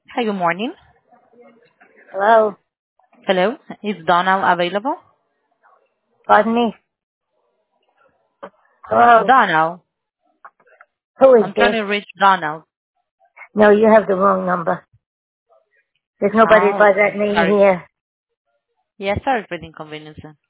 Hi, good morning. Hello? Hello, is Donald available? Pardon me? Hello? Donald. Who is I'm trying this? to reach Donald. No, you have the wrong number. There's nobody Oh, by that okay. name Sorry. here. Yeah, sorry for the inconvenience.